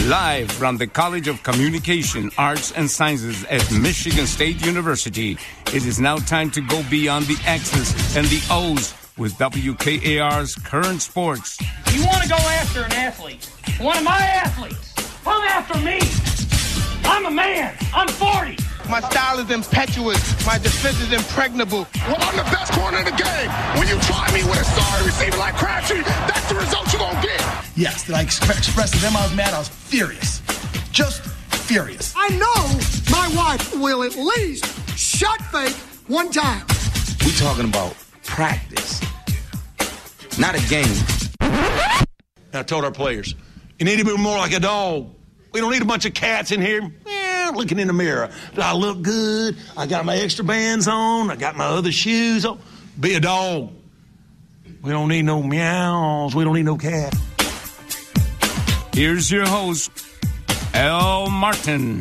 Live from the College of Communication, Arts, and Sciences at Michigan State University, it is now time to go beyond the X's and the O's with WKAR's Current Sports. You want to go after an athlete, one of my athletes, come after me. I'm a man. I'm 40. My style is impetuous. My defense is impregnable. Well, I'm the best corner in the game. When you try me with a sorry receiver like Crabtree, that's the result you're going to get. Yes, did I express to them I was mad? I was furious. Just furious. I know my wife will at least shot fake one time. We talking about practice, not a game. I told our players, you need to be more like a dog. We don't need a bunch of cats in here looking in the mirror. Do I look good? I got my extra bands on. I got my other shoes on. Be a dog. We don't need no meows. We don't need no cat. Here's your host, Al Martin.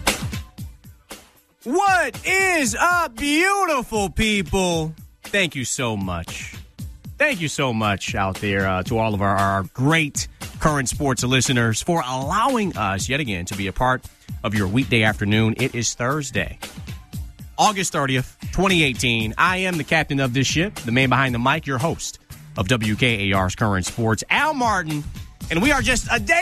What is up, beautiful people? Thank you so much. Thank you so much out there to all of our great Current Sports listeners for allowing us yet again to be a part of your weekday afternoon. It is Thursday, August 30th, 2018. I am the captain of this ship, the man behind the mic, your host of WKAR's Current Sports, Al Martin, and we are just a day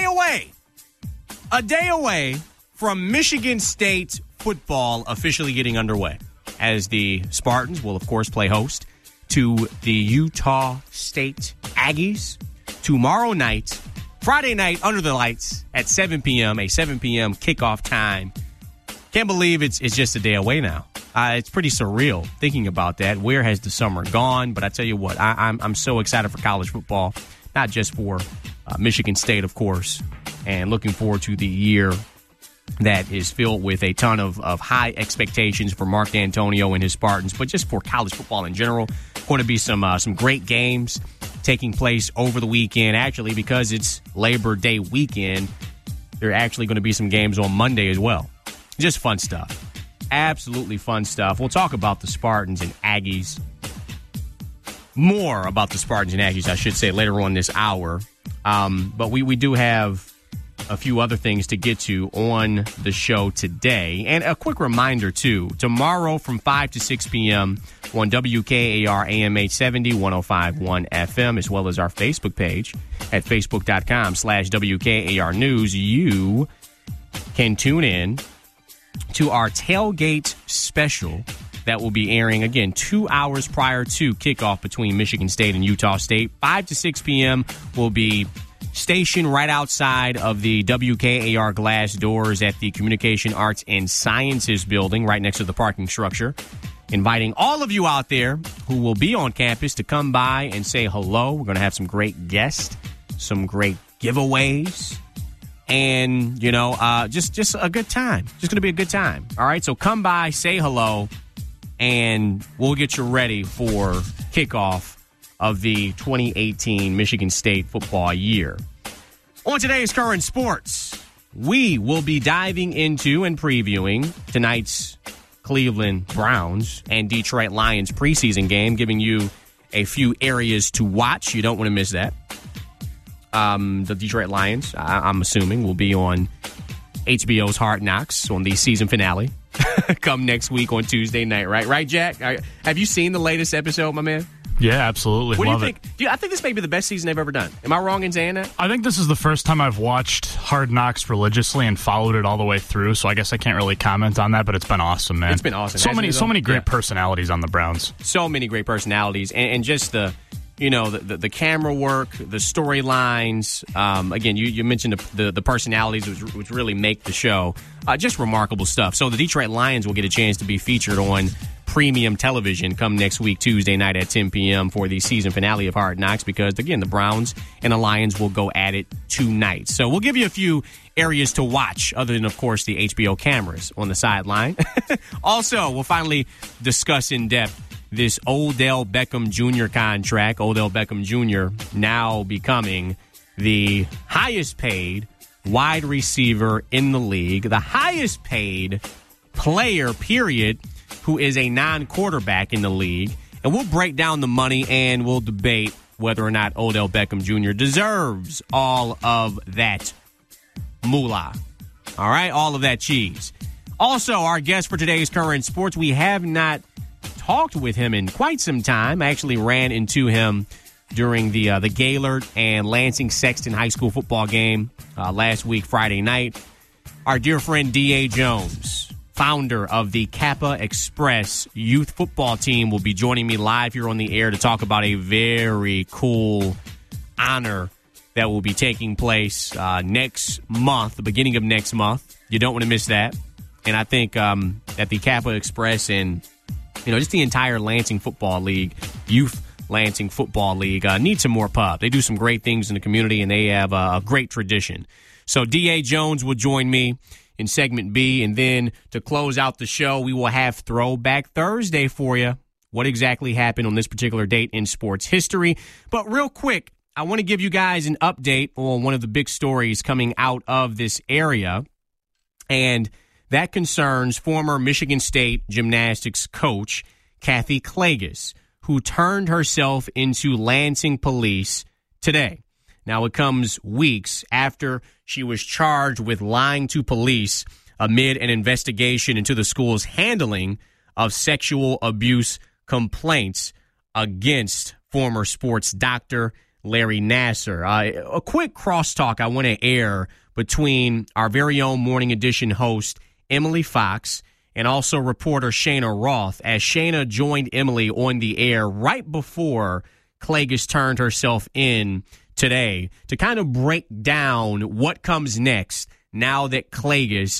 away from Michigan State football officially getting underway, as the Spartans will, of course, play host to the Utah State Aggies tomorrow night, Friday night, under the lights at 7 p.m., a 7 p.m. kickoff time. Can't believe it's just a day away now. It's pretty surreal thinking about that. Where has the summer gone? But I tell you what, I'm so excited for college football, not just for Michigan State, of course, and looking forward to the year that is filled with a ton of high expectations for Mark D'Antonio and his Spartans, but just for college football in general. Going to be some great games taking place over the weekend. Actually, because it's Labor Day weekend, there are actually going to be some games on Monday as well. Just fun stuff. Absolutely fun stuff. We'll talk about the Spartans and Aggies. More about the Spartans and Aggies, I should say, later on this hour. But we do have a few other things to get to on the show today. And a quick reminder, too, tomorrow from 5 to 6 p.m. on WKAR AM 870, 105.1 FM, as well as our Facebook page at facebook.com/WKAR News, you can tune in to our tailgate special that will be airing, again, 2 hours prior to kickoff between Michigan State and Utah State. 5 to 6 p.m. will be stationed right outside of the WKAR glass doors at the Communication Arts and Sciences building right next to the parking structure. Inviting all of you out there who will be on campus to come by and say hello. We're going to have some great guests, some great giveaways, and, just a good time. Just going to be a good time. All right, so come by, say hello, and we'll get you ready for kickoff of the 2018 Michigan State football year. On today's Current Sports, we will be diving into and previewing tonight's Cleveland Browns and Detroit Lions preseason game, giving you a few areas to watch. You don't want to miss that. The Detroit Lions, I'm assuming, will be on HBO's Hard Knocks on the season finale come next week on Tuesday night, right? Right, Jack? Have you seen the latest episode, my man? Yeah, absolutely. What do you think? I think this may be the best season they've ever done. Am I wrong in saying that? I think this is the first time I've watched Hard Knocks religiously and followed it all the way through, so I guess I can't really comment on that, but it's been awesome, man. It's been awesome. So many great personalities on the Browns. So many great personalities, and just the camera work, the storylines. Again, you mentioned the personalities, which really make the show. Just remarkable stuff. So the Detroit Lions will get a chance to be featured on premium television come next week, Tuesday night at 10 p.m. for the season finale of Hard Knocks, because, again, the Browns and the Lions will go at it tonight. So we'll give you a few areas to watch, other than, of course, the HBO cameras on the sideline. Also, we'll finally discuss in depth this Odell Beckham Jr. contract. Odell Beckham Jr. now becoming the highest paid wide receiver in the league, the highest paid player, period, who is a non-quarterback in the league. And we'll break down the money and we'll debate whether or not Odell Beckham Jr. deserves all of that moolah. All right, all of that cheese. Also, our guest for today's Current Sports, we have not talked with him in quite some time. I actually ran into him during the Gaylord and Lansing Sexton High School football game last week, Friday night. Our dear friend D.A. Jones, founder of the Kappa Express youth football team, will be joining me live here on the air to talk about a very cool honor that will be taking place next month, the beginning of next month. You don't want to miss that. And I think that the Kappa Express and just the entire Lansing Football League, Youth Lansing Football League, need some more pub. They do some great things in the community, and they have a great tradition. So D.A. Jones will join me in segment B, and then to close out the show, we will have Throwback Thursday for you. What exactly happened on this particular date in sports history? But real quick, I want to give you guys an update on one of the big stories coming out of this area, and that concerns former Michigan State gymnastics coach Kathy Klages, who turned herself into Lansing police today. Now, it comes weeks after she was charged with lying to police amid an investigation into the school's handling of sexual abuse complaints against former sports doctor Larry Nassar. A quick crosstalk I want to air between our very own Morning Edition host Emily Fox and also reporter Shayna Roth, as Shayna joined Emily on the air right before Klages turned herself in today to kind of break down what comes next now that Klages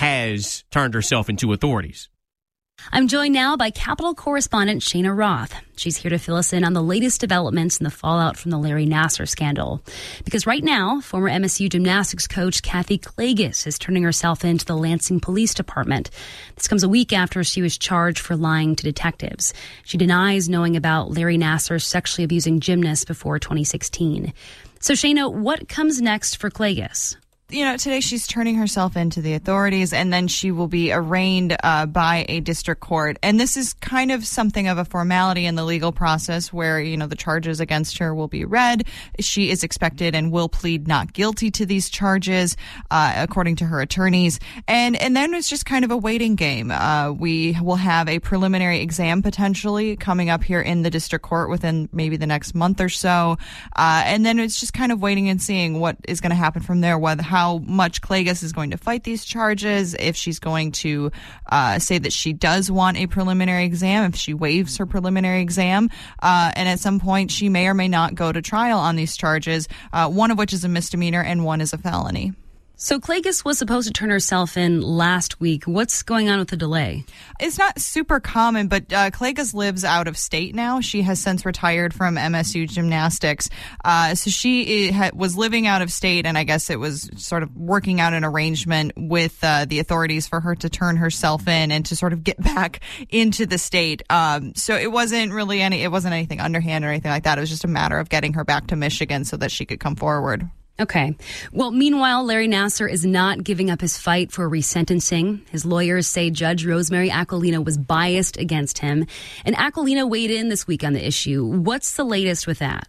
has turned herself into authorities. I'm joined now by Capitol correspondent Shayna Roth. She's here to fill us in on the latest developments in the fallout from the Larry Nassar scandal. Because right now, former MSU gymnastics coach Kathy Klages is turning herself into the Lansing Police Department. This comes a week after she was charged for lying to detectives. She denies knowing about Larry Nassar sexually abusing gymnasts before 2016. So, Shayna, what comes next for Klages? Today she's turning herself into the authorities, and then she will be arraigned by a district court. And this is kind of something of a formality in the legal process where, the charges against her will be read. She is expected and will plead not guilty to these charges, according to her attorneys. And then it's just kind of a waiting game. We will have a preliminary exam potentially coming up here in the district court within maybe the next month or so. And then it's just kind of waiting and seeing what is going to happen from there, how much Klages is going to fight these charges, if she's going to say that she does want a preliminary exam, if she waives her preliminary exam, and at some point she may or may not go to trial on these charges, one of which is a misdemeanor and one is a felony. So Klages was supposed to turn herself in last week. What's going on with the delay? It's not super common, but Klages lives out of state now. She has since retired from MSU gymnastics. So she was living out of state, and I guess it was sort of working out an arrangement with the authorities for her to turn herself in and to sort of get back into the state. So it wasn't really anything underhand or anything like that. It was just a matter of getting her back to Michigan so that she could come forward. Okay. Well, meanwhile, Larry Nassar is not giving up his fight for resentencing. His lawyers say Judge Rosemary Aquilina was biased against him. And Aquilina weighed in this week on the issue. What's the latest with that?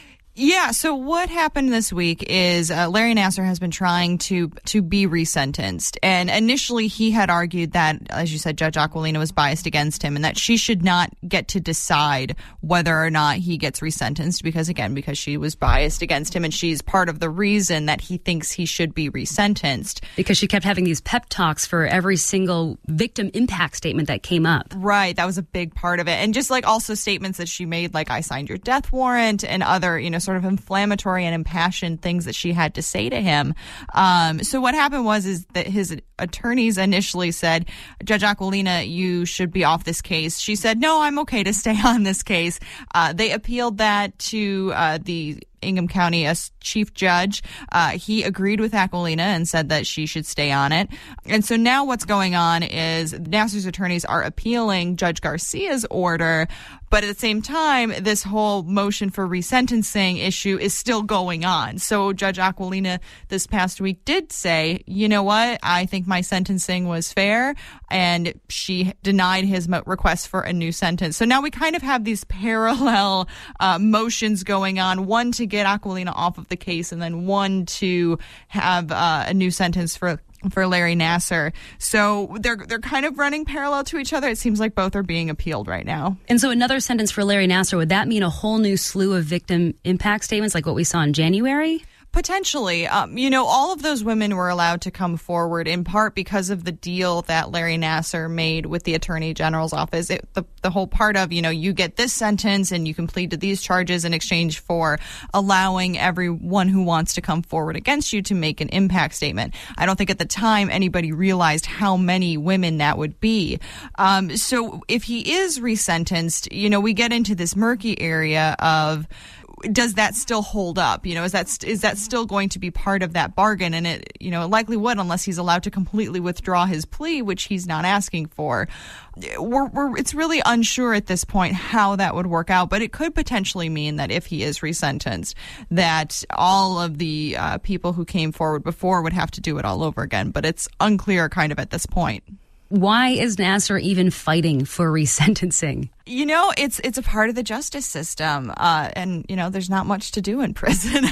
Yeah, so what happened this week is Larry Nassar has been trying to be resentenced. And initially he had argued that, as you said, Judge Aquilina was biased against him and that she should not get to decide whether or not he gets resentenced because she was biased against him and she's part of the reason that he thinks he should be resentenced. Because she kept having these pep talks for every single victim impact statement that came up. Right, that was a big part of it. And just like also statements that she made, like I signed your death warrant and other, sort of inflammatory and impassioned things that she had to say to him. So what happened is that his attorneys initially said, Judge Aquilina, you should be off this case. She said, no, I'm okay to stay on this case. They appealed that to the Ingham County as chief judge. He agreed with Aquilina and said that she should stay on it. And so now what's going on is Nassar's attorneys are appealing Judge Garcia's order, but at the same time, this whole motion for resentencing issue is still going on. So Judge Aquilina this past week did say, you know what, I think my sentencing was fair, and she denied his request for a new sentence. So now we kind of have these parallel motions going on, one to get Aquilina off of the case, and then one to have a new sentence for Larry Nassar. So they're kind of running parallel to each other. It seems like both are being appealed right now. And so another sentence for Larry Nassar, would that mean a whole new slew of victim impact statements like what we saw in January? Potentially. All of those women were allowed to come forward in part because of the deal that Larry Nassar made with the Attorney General's office. The whole part of, you get this sentence and you can plead to these charges in exchange for allowing everyone who wants to come forward against you to make an impact statement. I don't think at the time anybody realized how many women that would be. So if he is resentenced, we get into this murky area of, does that still hold up? Is that still going to be part of that bargain? And it likely would, unless he's allowed to completely withdraw his plea, which he's not asking for. It's really unsure at this point how that would work out, but it could potentially mean that if he is resentenced, that all of the people who came forward before would have to do it all over again. But it's unclear kind of at this point. Why is Nassar even fighting for resentencing? It's a part of the justice system, and there's not much to do in prison.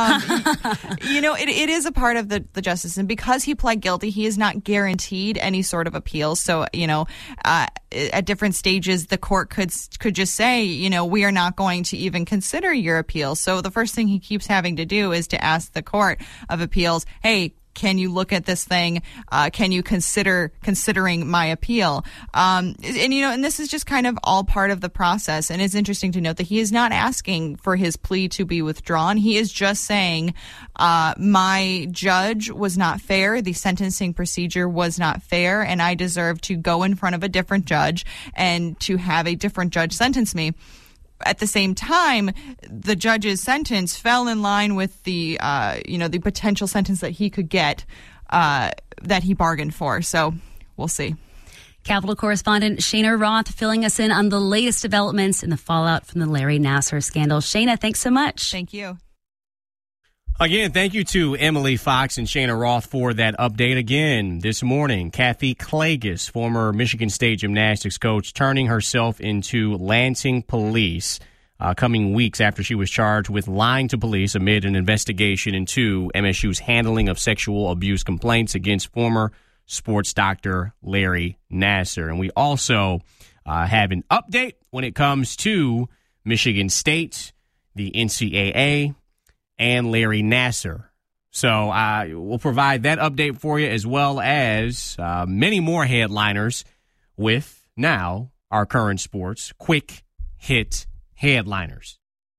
It is a part of the justice system. Because he pled guilty, he is not guaranteed any sort of appeal. So, at different stages, the court could just say, we are not going to even consider your appeal. So the first thing he keeps having to do is to ask the Court of Appeals, hey, can you look at this thing? Can you considering my appeal? And this is just kind of all part of the process. And it's interesting to note that he is not asking for his plea to be withdrawn. He is just saying, my judge was not fair. The sentencing procedure was not fair, and I deserve to go in front of a different judge and to have a different judge sentence me. At the same time, the judge's sentence fell in line with the the potential sentence that he could get that he bargained for. So we'll see. Capitol correspondent Shana Roth filling us in on the latest developments in the fallout from the Larry Nassar scandal. Shana, thanks so much. Thank you. Again, thank you to Emily Fox and Shana Roth for that update. Again, this morning, Kathy Klages, former Michigan State gymnastics coach, turning herself into Lansing police coming weeks after she was charged with lying to police amid an investigation into MSU's handling of sexual abuse complaints against former sports doctor Larry Nassar. And we also have an update when it comes to Michigan State, the NCAA, and Larry Nassar. So we'll provide that update for you, as well as many more headliners with now our current sports quick hit headliners.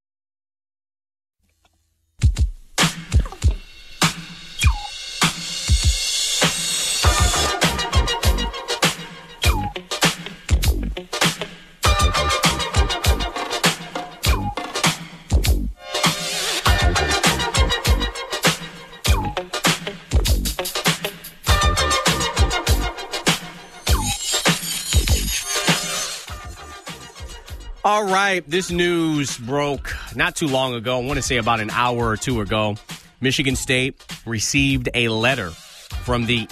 All right, this news broke not too long ago. I want to say about an hour or two ago. Michigan State received a letter from the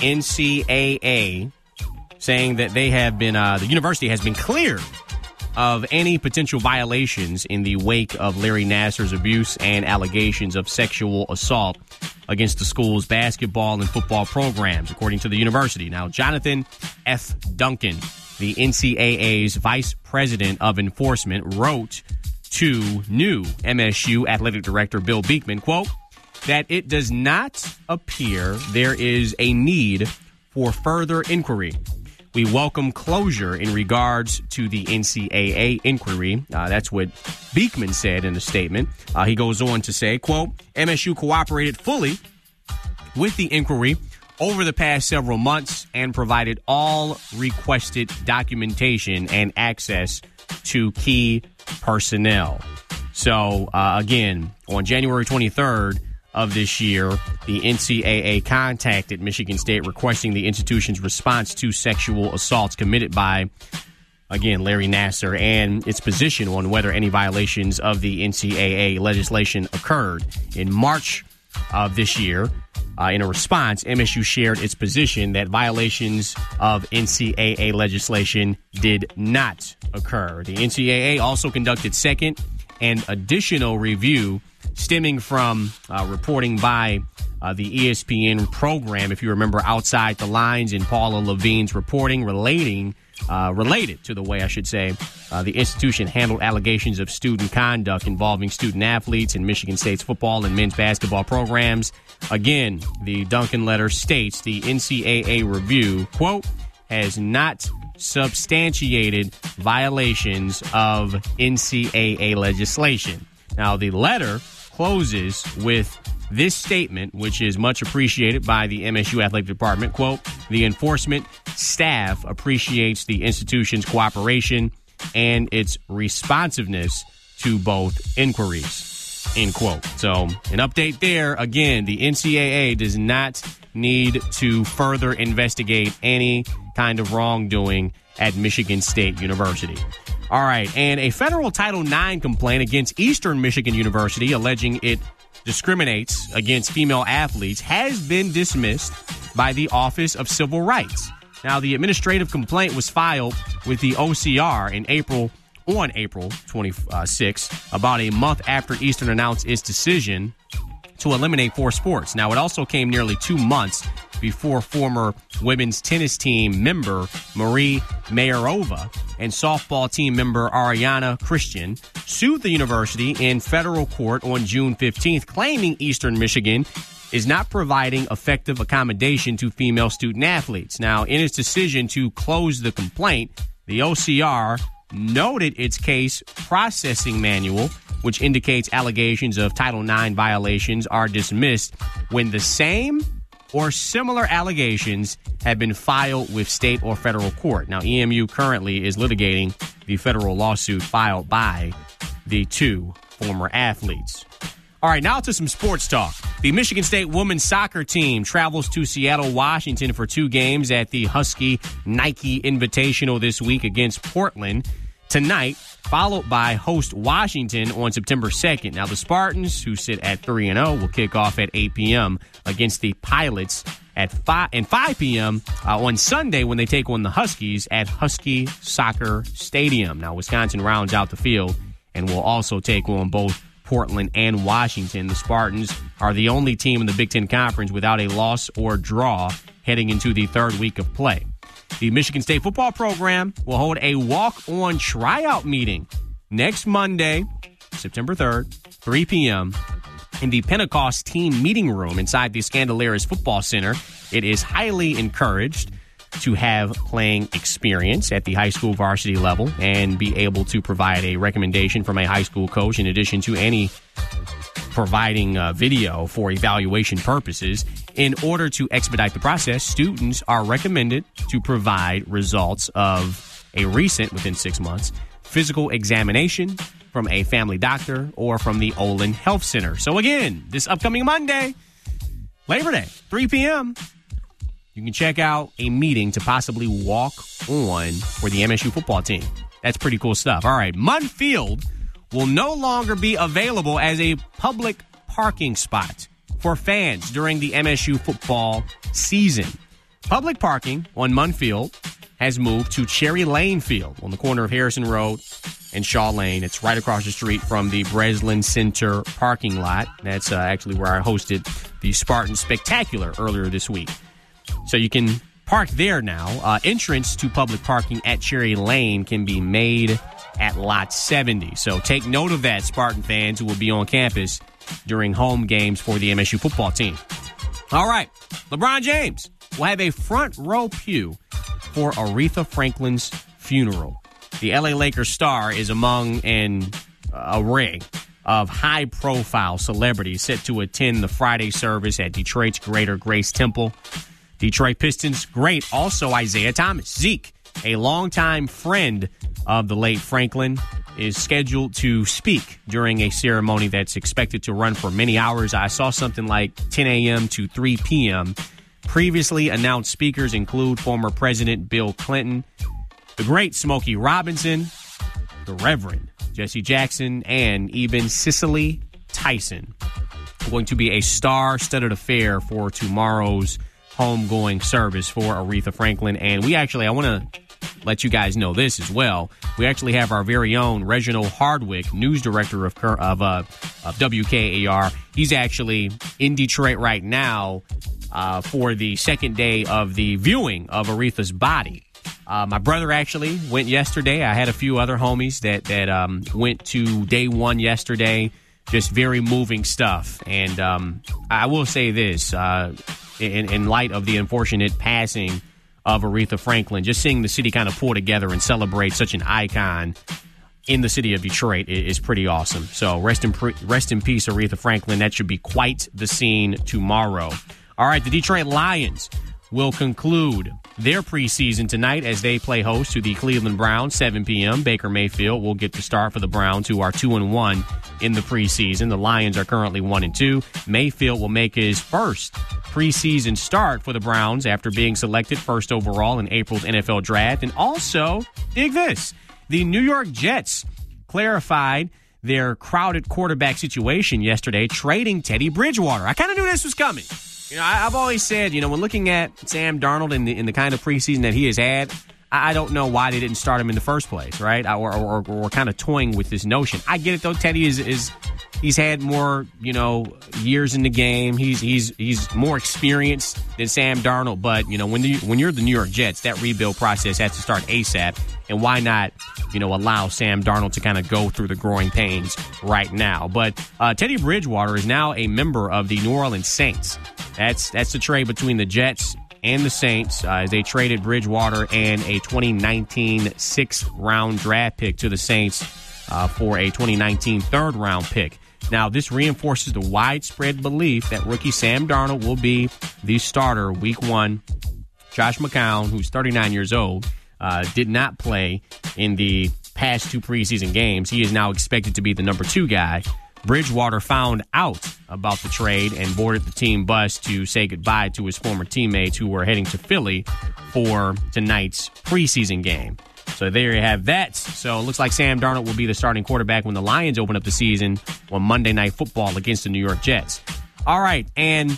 NCAA saying that they have been, the university has been cleared of any potential violations in the wake of Larry Nassar's abuse and allegations of sexual assault against the school's basketball and football programs, according to the university. Now, Jonathan F. Duncan, the NCAA's vice president of enforcement, wrote to new MSU athletic director Bill Beekman, quote, that it does not appear there is a need for further inquiry. We welcome closure in regards to the NCAA inquiry. That's what Beekman said in a statement. He goes on to say, quote, MSU cooperated fully with the inquiry over the past several months and provided all requested documentation and access to key personnel. So, again, on January 23rd of this year, the NCAA contacted Michigan State requesting the institution's response to sexual assaults committed by, again, Larry Nassar, and its position on whether any violations of the NCAA legislation occurred. In March of this year, in a response, MSU shared its position that violations of NCAA legislation did not occur. The NCAA also conducted second and additional review stemming from reporting by the ESPN program, if you remember, Outside the Lines, and Paula Levine's reporting related to the way, I should say, the institution handled allegations of student conduct involving student athletes in Michigan State's football and men's basketball programs. Again, the Duncan letter states the NCAA review, quote, has not substantiated violations of NCAA legislation. Now, the letter closes with this statement, which is much appreciated by the MSU Athletic Department. Quote, the enforcement staff appreciates the institution's cooperation and its responsiveness to both inquiries, end quote. So an update there. Again, the NCAA does not need to further investigate any kind of wrongdoing at Michigan State University. All right, and a federal Title IX complaint against Eastern Michigan University alleging it discriminates against female athletes has been dismissed by the Office of Civil Rights. Now, the administrative complaint was filed with the OCR on April 26, about a month after Eastern announced its decision to eliminate 4 sports. Now, it also came nearly 2 months before former women's tennis team member Marie Mayarova and softball team member Ariana Christian sued the university in federal court on June 15th, claiming Eastern Michigan is not providing effective accommodation to female student athletes. Now, in its decision to close the complaint, the OCR noted its case processing manual, which indicates allegations of Title IX violations are dismissed when the same or similar allegations have been filed with state or federal court. Now, EMU currently is litigating the federal lawsuit filed by the 2 former athletes. All right, now to some sports talk. The Michigan State women's soccer team travels to Seattle, Washington for 2 games at the Husky Nike Invitational this week against Portland tonight, followed by host Washington on September 2nd. Now, the Spartans, who sit at 3-0, will kick off at 8 p.m. against the Pilots at 5 p.m. On Sunday when they take on the Huskies at Husky Soccer Stadium. Now, Wisconsin rounds out the field and will also take on both Portland and Washington. The Spartans are the only team in the Big Ten Conference without a loss or draw heading into the 3rd week of play. The Michigan State football program will hold a walk-on tryout meeting next Monday, September 3rd, 3 p.m. in the Pentecost team meeting room inside the Scandalaris Football Center. It is highly encouraged to have playing experience at the high school varsity level and be able to provide a recommendation from a high school coach in addition to any providing video for evaluation purposes. In order to expedite the process, students are recommended to provide results of a recent, within 6 months, physical examination from a family doctor or from the Olin Health Center. So again, this upcoming Monday, Labor Day, 3 p.m., you can check out a meeting to possibly walk on for the MSU football team. That's pretty cool stuff. All right, Munn Field will no longer be available as a public parking spot for fans during the MSU football season. Public parking on Munn Field has moved to Cherry Lane Field on the corner of Harrison Road and Shaw Lane. It's right across the street from the Breslin Center parking lot. That's actually where I hosted the Spartan Spectacular earlier this week. So you can park there now. Entrance to public parking at Cherry Lane can be made at Lot 70. So take note of that, Spartan fans who will be on campus during home games for the MSU football team. All right, LeBron James will have a front row pew for Aretha Franklin's funeral. The LA Lakers star is among an array of high-profile celebrities set to attend the Friday service at Detroit's Greater Grace Temple. Detroit Pistons great also Isaiah Thomas. Zeke, a longtime friend of the late Franklin, is scheduled to speak during a ceremony that's expected to run for many hours. I saw something like 10 a.m. to 3 p.m. Previously announced speakers include former President Bill Clinton, the great Smokey Robinson, the Reverend Jesse Jackson, and even Cicely Tyson. Going to be a star-studded affair for tomorrow's homegoing service for Aretha Franklin. And I want to let you guys know this as well. We actually have our very own Reginald Hardwick, news director of WKAR. He's actually in Detroit right now for the second day of the viewing of Aretha's body. My brother actually went yesterday. I had a few other homies that went to day one yesterday. Just very moving stuff. And I will say this, in light of the unfortunate passing of Aretha Franklin, just seeing the city kind of pull together and celebrate such an icon in the city of Detroit is pretty awesome. So rest in peace, Aretha Franklin. That should be quite the scene tomorrow. All right, the Detroit Lions will conclude their preseason tonight as they play host to the Cleveland Browns, 7 p.m. Baker Mayfield will get the start for the Browns, who are 2-1 in the preseason. The Lions are currently 1-2. Mayfield will make his first preseason start for the Browns after being selected first overall in April's NFL draft. And also, dig this, the New York Jets clarified their crowded quarterback situation yesterday, trading Teddy Bridgewater. I kind of knew this was coming. You know, I've always said, when looking at Sam Darnold in the kind of preseason that he has had, I don't know why they didn't start him in the first place, right? Or kind of toying with this notion. I get it though. Teddy he's had more, years in the game. He's more experienced than Sam Darnold. But when you're the New York Jets, that rebuild process has to start ASAP. And why not, allow Sam Darnold to kind of go through the growing pains right now? But Teddy Bridgewater is now a member of the New Orleans Saints. That's the trade between the Jets and the Saints as they traded Bridgewater and a 2019 6th-round draft pick to the Saints for a 2019 3rd-round pick. Now, this reinforces the widespread belief that rookie Sam Darnold will be the starter week 1. Josh McCown, who's 39 years old, did not play in the past 2 preseason games. He is now expected to be the number 2 guy. Bridgewater found out about the trade and boarded the team bus to say goodbye to his former teammates who were heading to Philly for tonight's preseason game. So there you have that. So it looks like Sam Darnold will be the starting quarterback when the Lions open up the season on Monday Night Football against the New York Jets. All right, and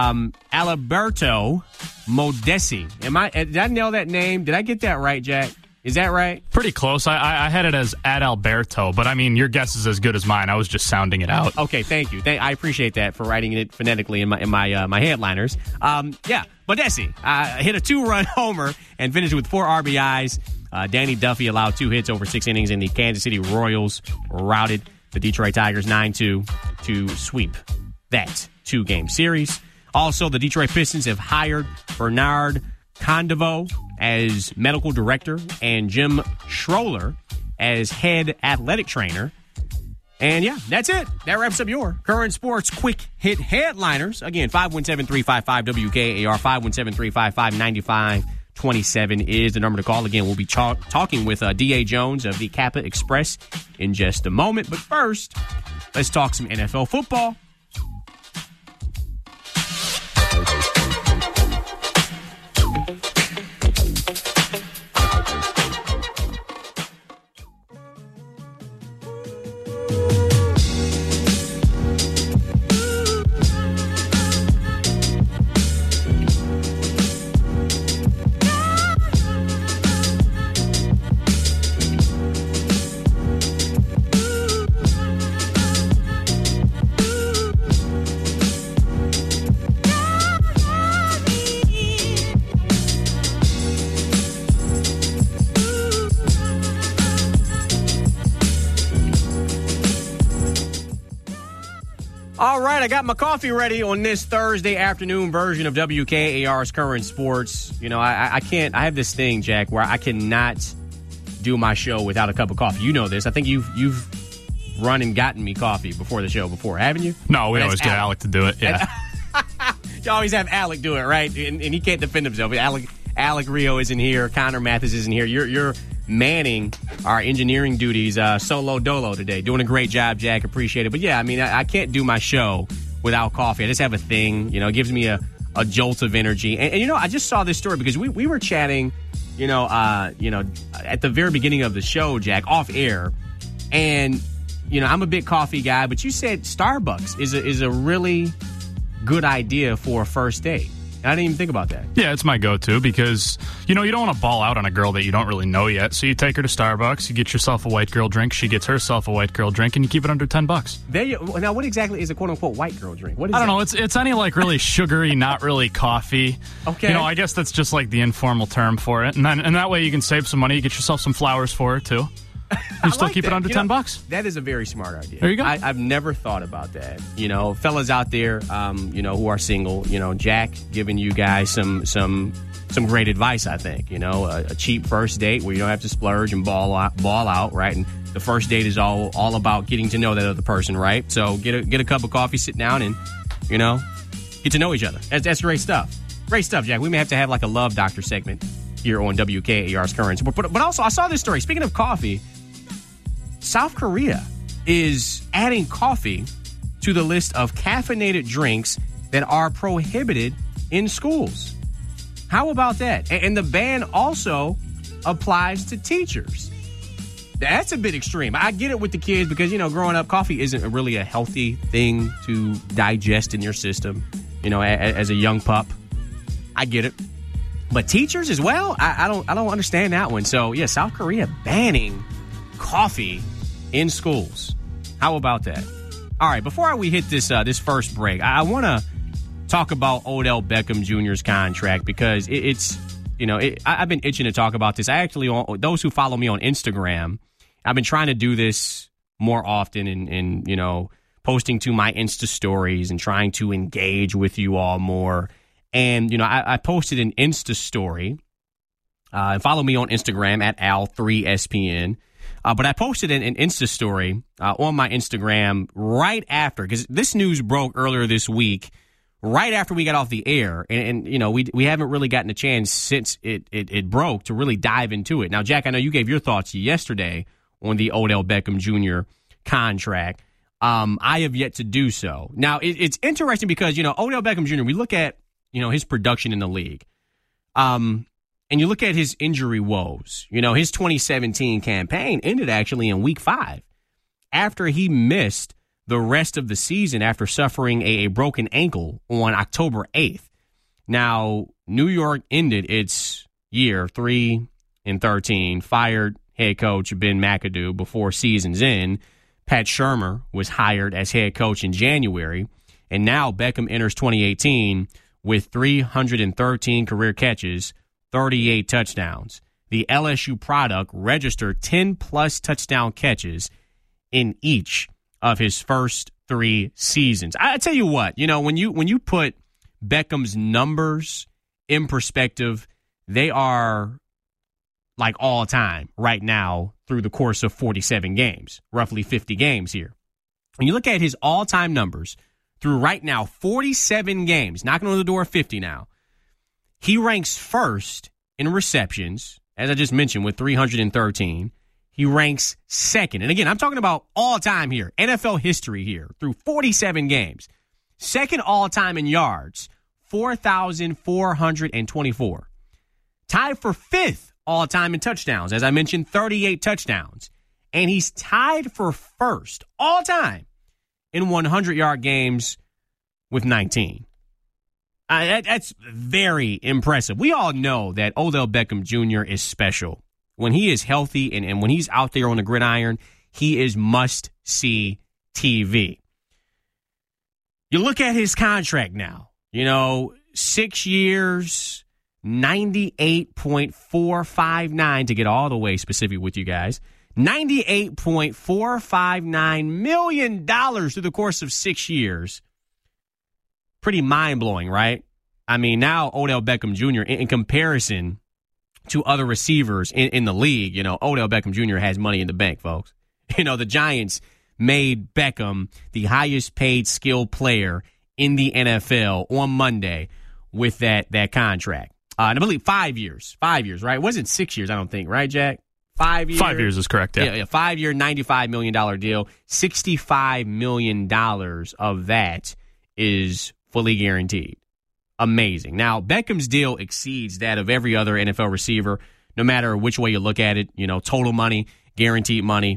Alberto Modesi. Did I nail that name? Did I get that right, Jack? Is that right? Pretty close. I had it as Adalberto, but I mean, your guess is as good as mine. I was just sounding it out. Okay, thank you. I appreciate that for writing it phonetically in my headliners. Modesi hit a 2-run homer and finished with 4 RBIs. Danny Duffy allowed 2 hits over 6 innings, and the Kansas City Royals routed the Detroit Tigers 9-2 to sweep that 2-game series. Also, the Detroit Pistons have hired Bernard Condevo as medical director and Jim Schroller as head athletic trainer. And yeah, that's it. That wraps up your current sports quick hit headliners. Again, 517-355-WKAR, 517-355-9527 is the number to call. Again, we'll be talking with D.A. Jones of the Kappa Express in just a moment. But first, let's talk some NFL football. All right, I got my coffee ready on this Thursday afternoon version of WKAR's Current Sports. I can't. I have this thing, Jack, where I cannot do my show without a cup of coffee. You know this. I think you've run and gotten me coffee before the show before, haven't you? No, we always get Alec to do it. Yeah, you always have Alec do it, right? And he can't defend himself. Alec Rio isn't here. Connor Mathis isn't here. You're manning our engineering duties solo dolo today. Doing a great job, Jack. Appreciate it. But yeah, I mean, I can't do my show without coffee. I just have a thing. It gives me a jolt of energy. And I just saw this story because we were chatting, at the very beginning of the show, Jack, off air. And, I'm a big coffee guy, but you said Starbucks is a really good idea for a first date. I didn't even think about that. Yeah, it's my go-to because, you don't want to ball out on a girl that you don't really know yet. So you take her to Starbucks, you get yourself a white girl drink, she gets herself a white girl drink, and you keep it under $10. Now, what exactly is a quote-unquote white girl drink? What is I don't that? know. It's any really sugary, not really coffee. Okay. I guess that's just the informal term for it. And that way you can save some money. You get yourself some flowers for it, too. You still keep it under $10. That is a very smart idea. There you go. I've never thought about that. Fellas out there, who are single, Jack giving you guys some great advice, I think. A cheap first date where you don't have to splurge and ball out, right? And the first date is all about getting to know that other person, right? So get a cup of coffee, sit down, and, get to know each other. That's great stuff. Great stuff, Jack. We may have to have a love doctor segment here on WKAR's Currents. But also, I saw this story. Speaking of coffee, South Korea is adding coffee to the list of caffeinated drinks that are prohibited in schools. How about that? And the ban also applies to teachers. That's a bit extreme. I get it with the kids because, growing up, coffee isn't really a healthy thing to digest in your system, as a young pup. I get it. But teachers as well? I don't understand that one. So, yeah, South Korea banning coffee in schools. How about that? All right, before we hit this first break, I want to talk about Odell Beckham Jr.'s contract because I've been itching to talk about this. I actually, those who follow me on Instagram, I've been trying to do this more often and posting to my Insta stories and trying to engage with you all more. And, I posted an Insta story. Follow me on Instagram at Al3SPN. But I posted an Insta story on my Instagram right after, because this news broke earlier this week, right after we got off the air. And we haven't really gotten a chance since it broke to really dive into it. Now, Jack, I know you gave your thoughts yesterday on the Odell Beckham Jr. contract. I have yet to do so. Now, it's interesting because, Odell Beckham Jr., we look at, his production in the league. And you look at his injury woes. His 2017 campaign ended actually in week 5 after he missed the rest of the season after suffering a broken ankle on October 8th. Now, New York ended its year 3-13, fired head coach Ben McAdoo before season's end. Pat Shurmur was hired as head coach in January, and now Beckham enters 2018 with 313 career catches, 38 touchdowns. The LSU product registered 10-plus touchdown catches in each of his first 3 seasons. I tell you what, when you put Beckham's numbers in perspective, they are all time right now through the course of 47 games, roughly 50 games here. When you look at his all-time numbers through right now 47 games, knocking on the door of 50 now, he ranks first in receptions, as I just mentioned, with 313. He ranks second. And again, I'm talking about all-time here, NFL history here, through 47 games. Second all-time in yards, 4,424. Tied for 5th all-time in touchdowns. As I mentioned, 38 touchdowns. And he's tied for first all-time in 100-yard games with 19. That's very impressive. We all know that Odell Beckham Jr. is special. When he is healthy and when he's out there on the gridiron, he is must-see TV. You look at his contract now, 6 years, $98.459 to get all the way specific with you guys. $98.459 million through the course of 6 years. Pretty mind-blowing, right? I mean, now Odell Beckham Jr., in comparison to other receivers in the league, Odell Beckham Jr. has money in the bank, folks. The Giants made Beckham the highest-paid skilled player in the NFL on Monday with that contract. And I believe 5 years. 5 years, right? It wasn't 6 years, I don't think, right, Jack? 5 years. 5 years is correct, yeah. Yeah, 5-year, $95 million deal. $65 million of that is fully guaranteed. Amazing. Now, Beckham's deal exceeds that of every other NFL receiver, no matter which way you look at it. Total money, guaranteed money.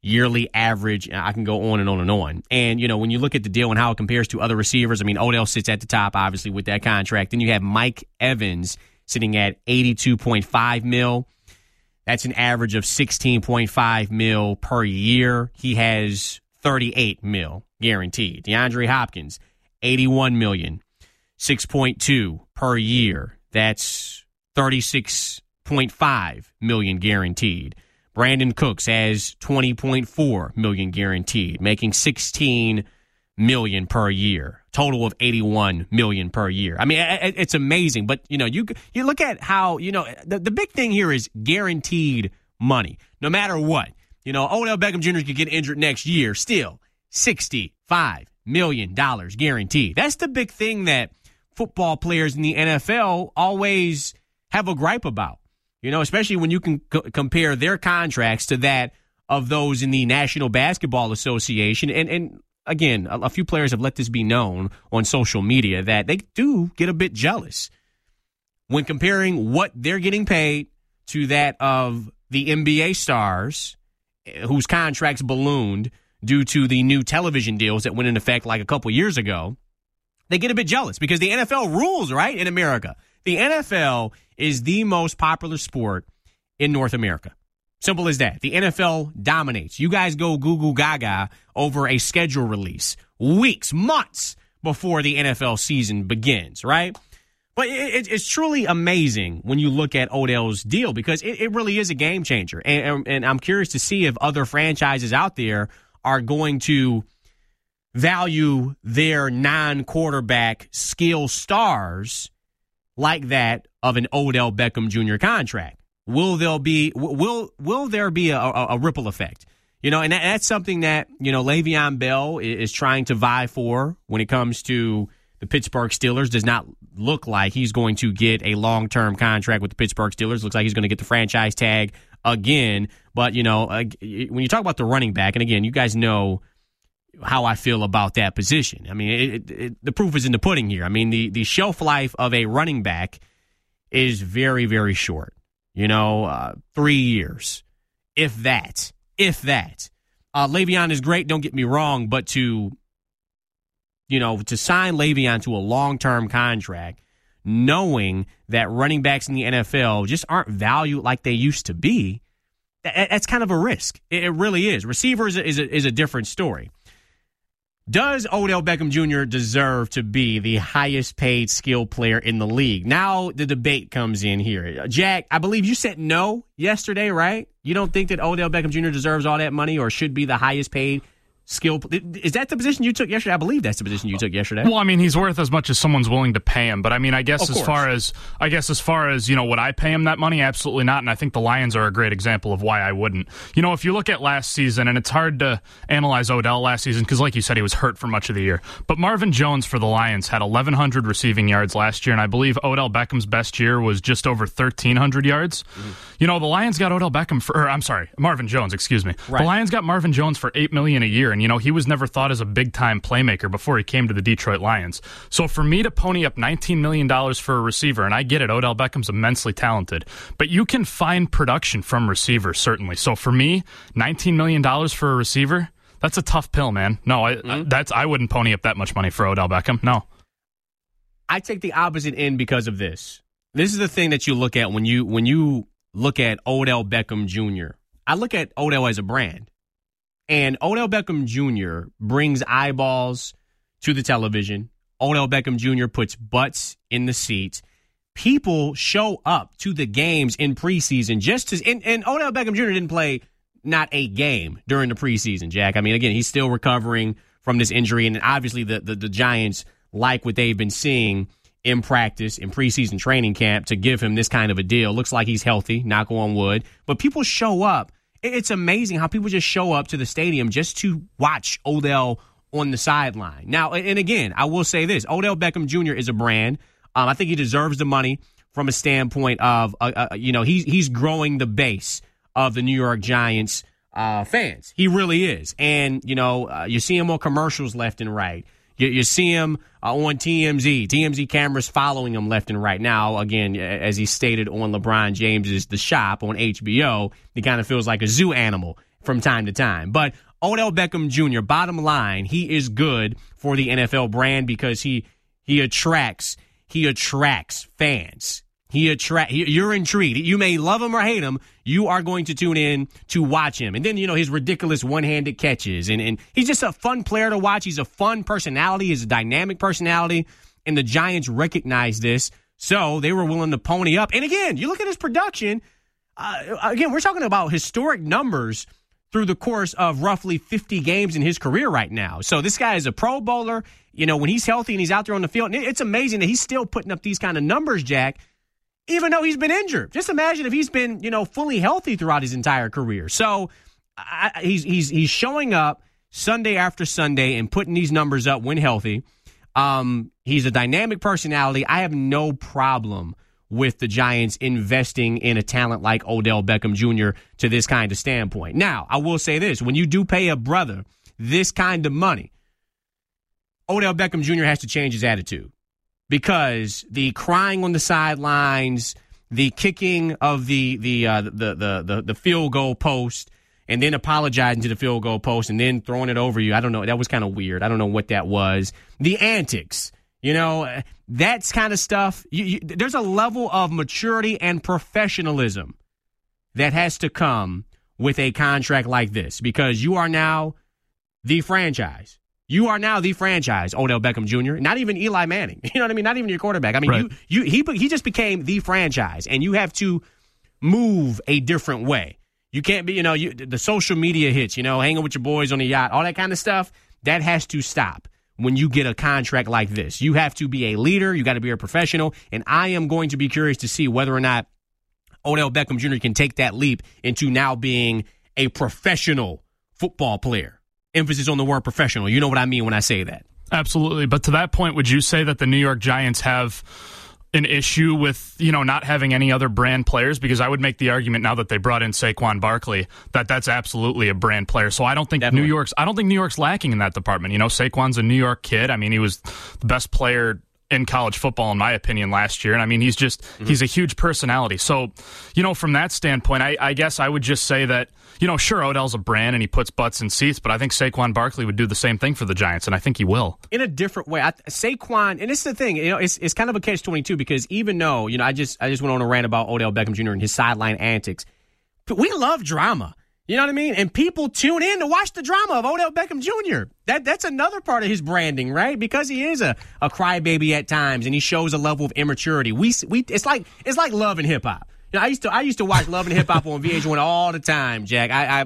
yearly average. I can go on and on and on. And, when you look at the deal and how it compares to other receivers, I mean, Odell sits at the top, obviously, with that contract. Then you have Mike Evans sitting at $82.5 million. That's an average of $16.5 million per year. He has $38 million guaranteed. DeAndre Hopkins, $81 million, 6.2 per year. That's $36.5 million guaranteed. Brandon Cooks has $20.4 million guaranteed, making $16 million per year. Total of $81 million per year. I mean, it's amazing. But, you look at how, the big thing here is guaranteed money. No matter what. Odell Beckham Jr. could get injured next year. Still, $65 million guaranteed. That's the big thing that football players in the NFL always have a gripe about. Especially when you can compare their contracts to that of those in the National Basketball Association. And again, a few players have let this be known on social media that they do get a bit jealous when comparing what they're getting paid to that of the NBA stars whose contracts ballooned due to the new television deals that went into effect like a couple years ago. They get a bit jealous because the NFL rules, right, in America. The NFL is the most popular sport in North America. Simple as that. The NFL dominates. You guys go Google Gaga over a schedule release weeks, months before the NFL season begins, right? But it's truly amazing when you look at Odell's deal because it really is a game changer. And I'm curious to see if other franchises out there are going to value their non-quarterback skill stars like that of an Odell Beckham Jr. contract. Will there be a ripple effect? And that's something that, Le'Veon Bell is trying to vie for when it comes to the Pittsburgh Steelers. Does not look like he's going to get a long-term contract with the Pittsburgh Steelers. Looks like he's going to get the franchise tag again. But, when you talk about the running back, and again, you guys know how I feel about that position. I mean, the proof is in the pudding here. I mean, the shelf life of a running back is very, very short. 3 years, if that. Le'Veon is great, don't get me wrong, but to sign Le'Veon to a long-term contract, knowing that running backs in the NFL just aren't valued like they used to be, that's kind of a risk. It really is. Receivers is a different story. Does Odell Beckham Jr. deserve to be the highest paid skill player in the league? Now the debate comes in here. Jack, I believe you said no yesterday, right? You don't think that Odell Beckham Jr. deserves all that money or should be the highest paid skill. Is that the position you took yesterday? I believe that's the position you took yesterday. Well, I mean, he's worth as much as someone's willing to pay him. But I mean, I guess as far as would I pay him that money? Absolutely not. And I think the Lions are a great example of why I wouldn't. If you look at last season, and it's hard to analyze Odell last season because, like you said, he was hurt for much of the year. But Marvin Jones for the Lions had 1,100 receiving yards last year, and I believe Odell Beckham's best year was just over 1,300 yards. Mm-hmm. The Lions got Marvin Jones, excuse me. Right. The Lions got Marvin Jones for $8 million a year. And, he was never thought as a big-time playmaker before he came to the Detroit Lions. So for me to pony up $19 million for a receiver, and I get it, Odell Beckham's immensely talented, but you can find production from receivers, certainly. So for me, $19 million for a receiver, that's a tough pill, man. No, I wouldn't pony up that much money for Odell Beckham, no. I take the opposite end because of this. This is the thing that you look at when you look at Odell Beckham Jr. I look at Odell as a brand. And Odell Beckham Jr. brings eyeballs to the television. Odell Beckham Jr. puts butts in the seats. People show up to the games in preseason and Odell Beckham Jr. didn't play not a game during the preseason, Jack. I mean, again, he's still recovering from this injury, and obviously the Giants like what they've been seeing in practice, in preseason training camp, to give him this kind of a deal. Looks like he's healthy, knock on wood. But people show up. It's amazing how people just show up to the stadium just to watch Odell on the sideline. Now, and again, I will say this. Odell Beckham Jr. is a brand. I think he deserves the money from a standpoint of, he's growing the base of the New York Giants fans. He really is. And, you see him on commercials left and right. You see him on TMZ. TMZ cameras following him left and right. Now, again, as he stated on LeBron James's The Shop on HBO, he kind of feels like a zoo animal from time to time. But Odell Beckham Jr., bottom line, he is good for the NFL brand because he attracts fans. You're intrigued. You may love him or hate him. You are going to tune in to watch him. And then, his ridiculous one-handed catches. And he's just a fun player to watch. He's a fun personality. He's a dynamic personality. And the Giants recognize this, so they were willing to pony up. And again, you look at his production. We're talking about historic numbers through the course of roughly 50 games in his career right now. So this guy is a Pro Bowler. When he's healthy and he's out there on the field, it's amazing that he's still putting up these kind of numbers, Jack, even though he's been injured. Just imagine if he's been, fully healthy throughout his entire career. So he's showing up Sunday after Sunday and putting these numbers up when healthy. He's a dynamic personality. I have no problem with the Giants investing in a talent like Odell Beckham Jr. to this kind of standpoint. Now, I will say this. When you do pay a brother this kind of money, Odell Beckham Jr. has to change his attitude because the crying on the sidelines, the kicking of the field goal post, and then apologizing to the field goal post and then throwing it over you. I don't know. That was kind of weird. I don't know what that was. The antics, that's kind of stuff. There's a level of maturity and professionalism that has to come with a contract like this because you are now the franchise. You are now the franchise, Odell Beckham Jr., not even Eli Manning. You know what I mean? Not even your quarterback. I mean, right. He just became the franchise, and you have to move a different way. You can't be, the social media hits, hanging with your boys on the yacht, all that kind of stuff. That has to stop when you get a contract like this. You have to be a leader. You got to be a professional. And I am going to be curious to see whether or not Odell Beckham Jr. can take that leap into now being a professional football player. Emphasis on the word professional. You know what I mean when I say that. Absolutely. But to that point, would you say that the New York Giants have an issue with, not having any other brand players? Because I would make the argument now that they brought in Saquon Barkley that that's absolutely a brand player. So I don't think New York's lacking in that department. Saquon's a New York kid. I mean, he was the best player in college football, in my opinion, last year. And I mean, he's a huge personality. So, from that standpoint, I guess I would just say that, sure, Odell's a brand and he puts butts in seats, but I think Saquon Barkley would do the same thing for the Giants, and I think he will. In a different way. Saquon, and this is the thing, it's kind of a catch-22 because even though, I just went on a rant about Odell Beckham Jr. and his sideline antics, but we love drama. You know what I mean? And people tune in to watch the drama of Odell Beckham Jr. That's another part of his branding, right? Because he is a crybaby at times, and he shows a level of immaturity. It's like Love and Hip Hop. I used to watch Love and Hip Hop on VH1 all the time, Jack.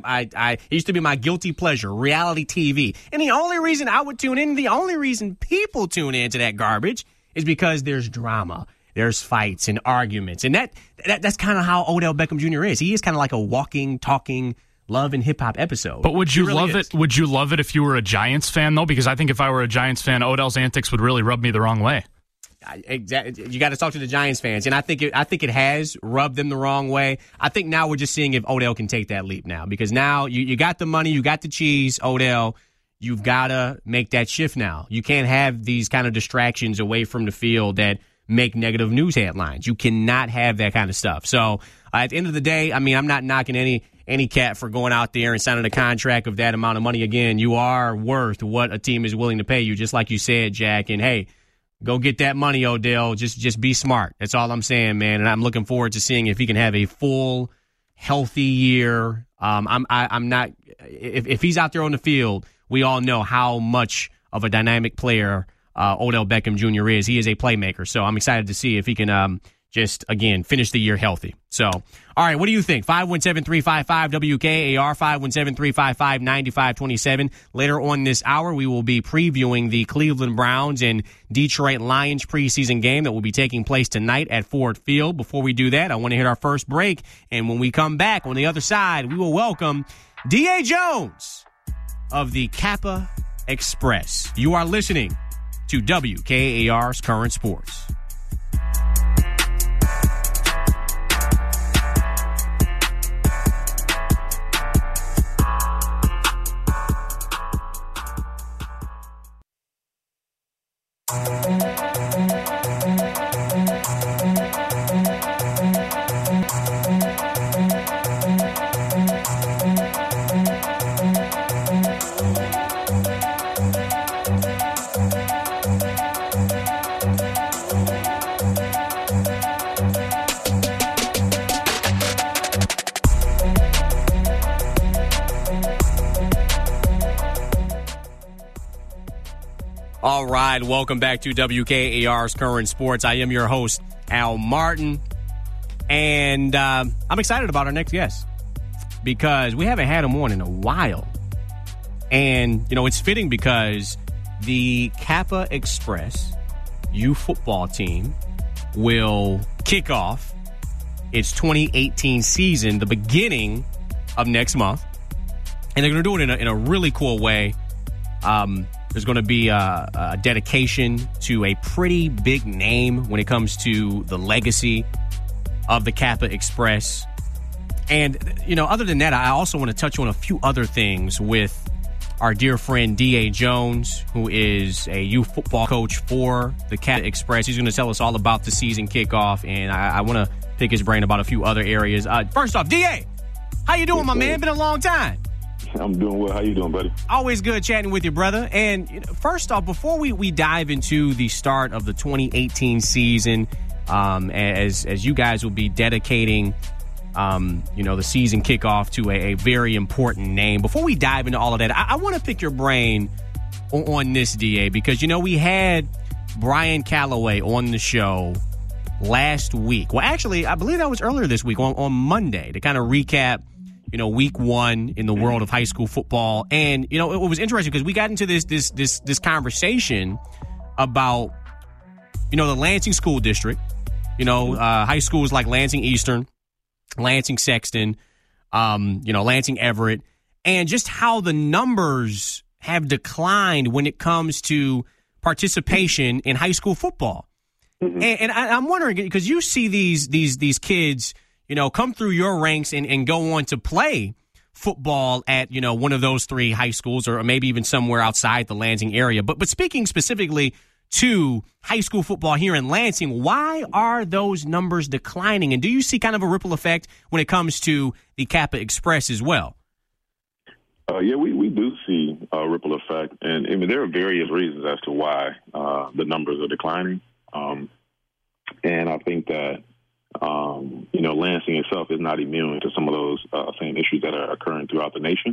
It used to be my guilty pleasure, reality TV. And the only reason I would tune in, the only reason people tune into that garbage is because there's drama. There's fights and arguments. And that's kind of how Odell Beckham Jr. is. He is kind of like a walking, talking Love and Hip Hop episode. But would you love it? Would you love it if you were a Giants fan, though? Because I think if I were a Giants fan, Odell's antics would really rub me the wrong way. Exactly. You got to talk to the Giants fans, and I think it has rubbed them the wrong way. I think now we're just seeing if Odell can take that leap now, because now you got the money, you got the cheese, Odell. You've got to make that shift now. You can't have these kind of distractions away from the field that make negative news headlines. You cannot have that kind of stuff. So at the end of the day, I mean, I'm not knocking any cat for going out there and signing a contract of that amount of money. Again, you are worth what a team is willing to pay you, just like you said, Jack. And hey, go get that money, Odell. Just be smart. That's all I'm saying, man. And I'm looking forward to seeing if he can have a full, healthy year. I'm not. If he's out there on the field, we all know how much of a dynamic player Odell Beckham Jr. is. He is a playmaker. So I'm excited to see if he can just, again, finish the year healthy. So, all right, what do you think? 517-355-WKAR, 517-355-9527. Later on this hour, we will be previewing the Cleveland Browns and Detroit Lions preseason game that will be taking place tonight at Ford Field. Before we do that, I want to hit our first break. And when we come back on the other side, we will welcome D.A. Jones of the Kappa Express. You are listening to WKAR's Current Sports. All right, welcome back to WKAR's Current Sports. I am your host, Al Martin, and I'm excited about our next guest because we haven't had him on in a while. And, it's fitting because the Kappa Express youth football team will kick off its 2018 season the beginning of next month. And they're going to do it in a really cool way. There's going to be a dedication to a pretty big name when it comes to the legacy of the Kappa Express. And, other than that, I also want to touch on a few other things with our dear friend D.A. Jones, who is a youth football coach for the Kappa Express. He's going to tell us all about the season kickoff, and I want to pick his brain about a few other areas. First off, D.A., how you doing, my man? Been a long time. I'm doing well. How you doing, buddy? Always good chatting with you, brother. And first off, before we dive into the start of the 2018 season, as you guys will be dedicating, the season kickoff to a very important name. Before we dive into all of that, I want to pick your brain on this, DA, because, we had Brian Calloway on the show last week. Well, actually, I believe that was earlier this week on Monday to kind of recap week one in the world of high school football. And, it was interesting because we got into this conversation about, the Lansing School District, high schools like Lansing Eastern, Lansing Sexton, Lansing Everett, and just how the numbers have declined when it comes to participation in high school football. Mm-hmm. And I'm wondering, because you see these kids come through your ranks and go on to play football at, one of those three high schools or maybe even somewhere outside the Lansing area. But speaking specifically to high school football here in Lansing, why are those numbers declining? And do you see kind of a ripple effect when it comes to the Kappa Express as well? Yeah, we do see a ripple effect. And there are various reasons as to why the numbers are declining. And I think that Lansing itself is not immune to some of those same issues that are occurring throughout the nation.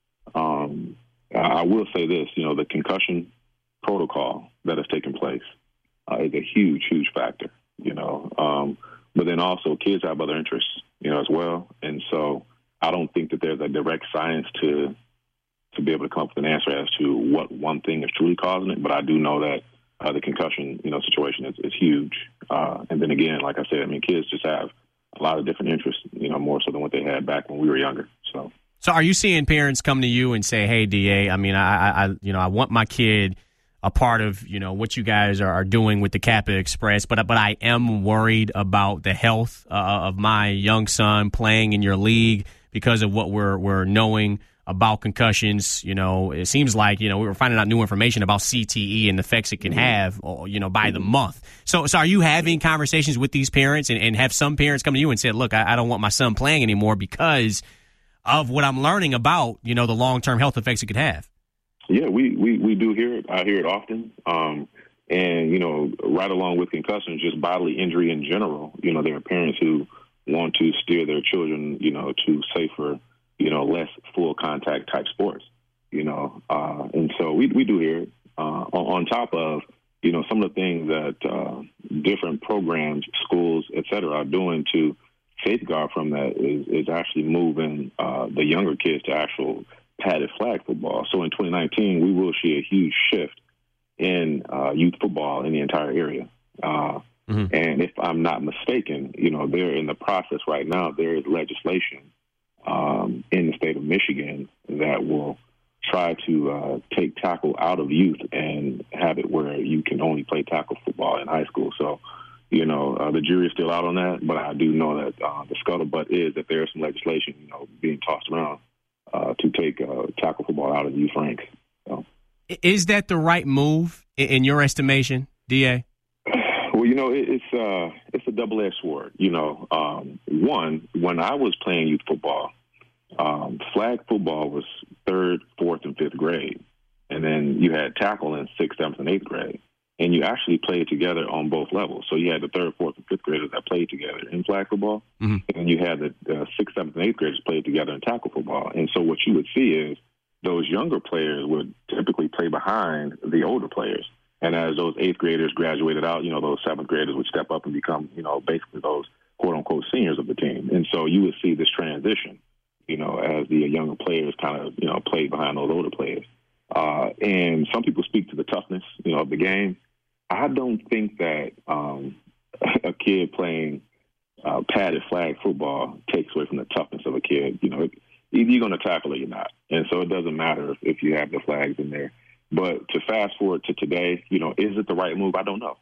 I will say this, the concussion protocol that has taken place is a huge, huge factor, but then also kids have other interests, as well. And so I don't think that there's a direct science to be able to come up with an answer as to what one thing is truly causing it. But I do know that the concussion, situation is huge. And then again, like I said, kids just have a lot of different interests, more so than what they had back when we were younger. So are you seeing parents come to you and say, "Hey, DA, I want my kid a part of, what you guys are doing with the Kappa Express, but I am worried about the health of my young son playing in your league because of what we're knowing about concussions." It seems like, we were finding out new information about CTE and the effects it can have, by the month. So are you having conversations with these parents and have some parents come to you and say, "Look, I don't want my son playing anymore because of what I'm learning about, the long-term health effects it could have"? Yeah, we do hear it. I hear it often. And, right along with concussions, just bodily injury in general, there are parents who want to steer their children, to safer, less full contact type sports, and so we do hear it. On top of, some of the things that different programs, schools, et cetera, are doing to safeguard from that is actually moving the younger kids to actual padded flag football. So in 2019, we will see a huge shift in youth football in the entire area. And if I'm not mistaken, they're in the process right now. There is legislation in the state of Michigan that will try to take tackle out of youth and have it where you can only play tackle football in high school. So, the jury is still out on that, but I do know that the scuttlebutt is that there is some legislation, being tossed around to take tackle football out of youth ranks. So. Is that the right move in your estimation, DA? Well, it's a double-edged sword. One, when I was playing youth football, flag football was 3rd, 4th, and 5th grade. And then you had tackle in 6th, 7th, and 8th grade. And you actually played together on both levels. So you had the 3rd, 4th, and 5th graders that played together in flag football. Mm-hmm. And you had the 6th, 7th, and 8th graders played together in tackle football. And so what you would see is those younger players would typically play behind the older players. And as those 8th graders graduated out, those 7th graders would step up and become, basically those quote-unquote seniors of the team. And so you would see this transition, as the younger players kind of, played behind those older players. And some people speak to the toughness, of the game. I don't think that a kid playing padded flag football takes away from the toughness of a kid. Either you're going to tackle or you're not. And so it doesn't matter if you have the flags in there. But to fast forward to today, is it the right move? I don't know,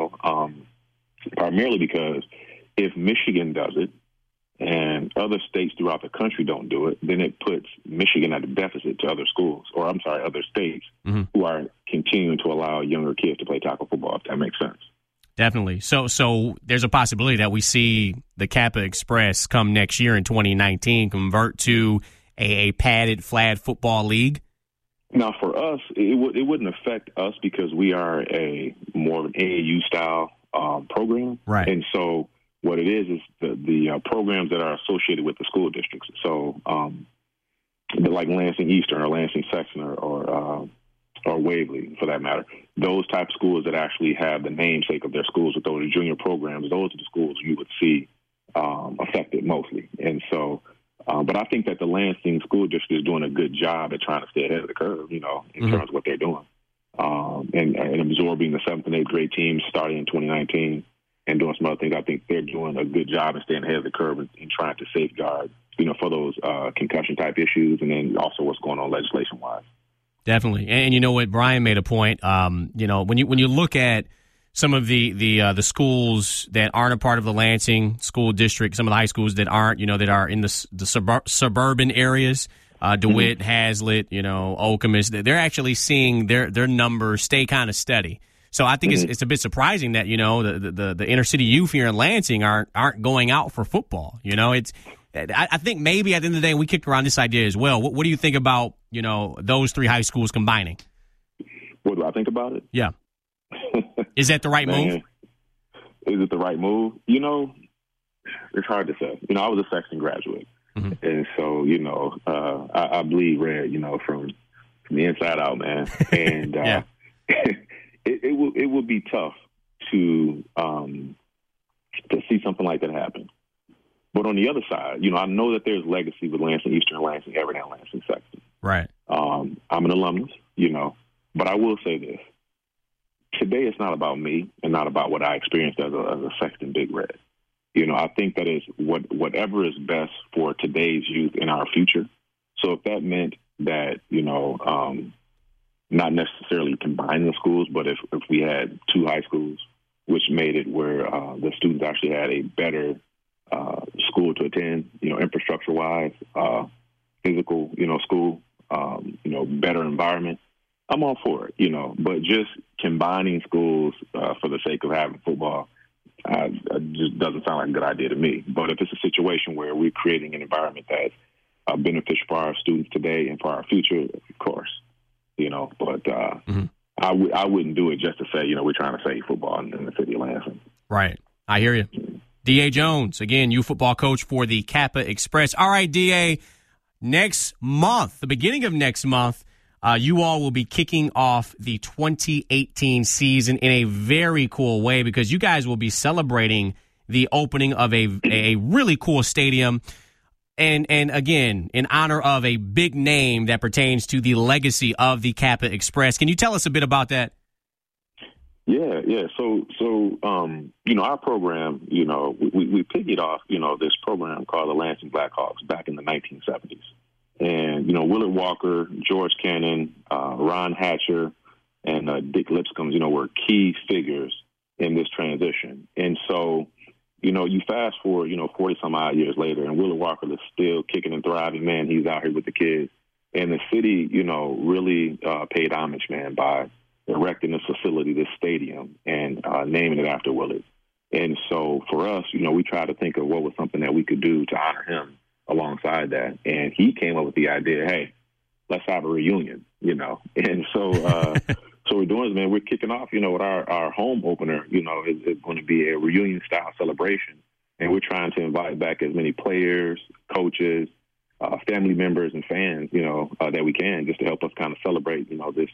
primarily because if Michigan does it and other states throughout the country don't do it, then it puts Michigan at a deficit to other schools, or other states who are continuing to allow younger kids to play tackle football, if that makes sense. Definitely. So there's a possibility that we see the Kappa Express come next year in 2019 convert to a padded flag football league. Now, for us, it wouldn't affect us because we are more of an AAU style program, right? And so what it is the programs that are associated with the school districts. So, like Lansing Eastern or Lansing Sexton or Waverly, for that matter, those type of schools that actually have the namesake of their schools with those junior programs, those are the schools you would see affected mostly. And so, but I think that the Lansing School District is doing a good job at trying to stay ahead of the curve, in terms of what they're doing, and absorbing the 7th and 8th grade teams starting in 2019 and doing some other things. I think they're doing a good job in staying ahead of the curve and trying to safeguard, for those concussion type issues, and then also what's going on legislation wise. Definitely, and you know what, Brian made a point. When you look at some of the schools that aren't a part of the Lansing School District, some of the high schools that aren't, that are in the suburban areas, DeWitt, Hazlitt, Okemos, they're actually seeing their numbers stay kind of steady. So I think it's a bit surprising that the inner city youth here in Lansing aren't going out for football. I think maybe at the end of the day we kicked around this idea as well. What do you think about those 3 high schools combining? What do I think about it? Yeah. Is that the right move? Is it the right move? It's hard to say. I was a Sexton graduate, and so I bleed red, from the inside out, man. And it would be tough to see something like that happen. But on the other side, I know that there's legacy with Lansing Eastern, Lansing Everdale, and Lansing Sexton. Right. I'm an alumnus, but I will say this. Today it's not about me and not about what I experienced as a Sexton Big Red. I think that is whatever is best for today's youth in our future. So if that meant that, not necessarily combining the schools, but if we had 2 high schools, which made it where the students actually had a better school to attend, infrastructure-wise, physical, school, better environment, I'm all for it, but just combining schools for the sake of having football just doesn't sound like a good idea to me. But if it's a situation where we're creating an environment that's beneficial for our students today and for our future, of course, but I wouldn't do it just to say, we're trying to save football in the city of Lansing. Right. I hear you. D.A. Jones, again, youth football coach for the Kappa Express. All right, D.A., next month, the beginning of next month, you all will be kicking off the 2018 season in a very cool way because you guys will be celebrating the opening of a really cool stadium. And again, in honor of a big name that pertains to the legacy of the Kappa Express. Can you tell us a bit about that? Yeah. So our program, we piggybacked off, this program called the Lansing Blackhawks back in the 1970s. And, Willard Walker, George Cannon, Ron Hatcher, and Dick Lipscomb, were key figures in this transition. And so, you fast forward, 40-some-odd years later, and Willard Walker is still kicking and thriving, man. He's out here with the kids. And the city, really paid homage, man, by erecting this facility, this stadium, and naming it after Willard. And so for us, we tried to think of what was something that we could do to honor him alongside that. And he came up with the idea, hey, let's have a reunion, And so so we're doing this, man. We're kicking off, with our home opener, is going to be a reunion-style celebration. And we're trying to invite back as many players, coaches, family members, and fans, that we can, just to help us kind of celebrate, this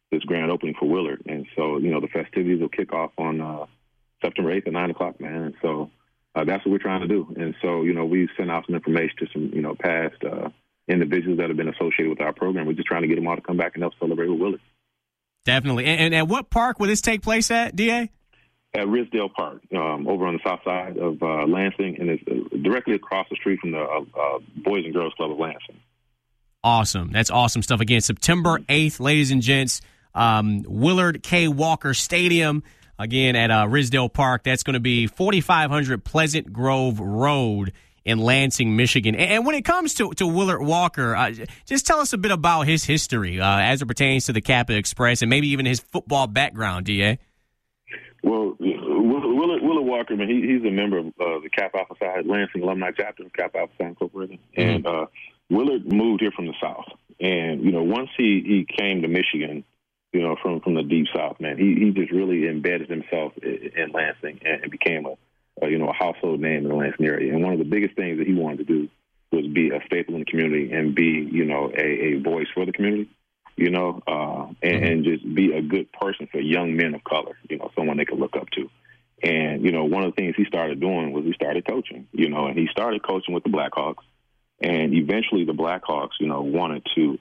this grand opening for Willard. And so, you know, the festivities will kick off on September 8th at 9 o'clock, man. And so that's what we're trying to do. And so, you know, we've sent out some information to some, you know, past individuals that have been associated with our program. We're just trying to get them all to come back and help celebrate with Willard. Definitely. And at what park will this take place at, DA? At Risdale Park, over on the south side of Lansing, and it's directly across the street from the Boys and Girls Club of Lansing. Awesome. That's awesome stuff. Again, September 8th, ladies and gents, Willard K. Walker Stadium, again, at Risdale Park. That's going to be 4500 Pleasant Grove Road in Lansing, Michigan. And when it comes to Willard Walker, just tell us a bit about his history as it pertains to the Kappa Express and maybe even his football background, DA. Well, Willard Walker, man, he's a member of the Kappa Alpha Psi Lansing Alumni Chapter of Kappa Alpha Psi Incorporated. And Willard moved here from the South. And, you know, once he came to Michigan, you know, from the Deep South, man, he just really embedded himself in Lansing and became a household name in the Lansing area. And one of the biggest things that he wanted to do was be a staple in the community and be, you know, a voice for the community, you know, and just be a good person for young men of color, you know, someone they could look up to. And, you know, one of the things he started doing was he started coaching, you know, and he started coaching with the Blackhawks. And eventually the Blackhawks, you know, wanted to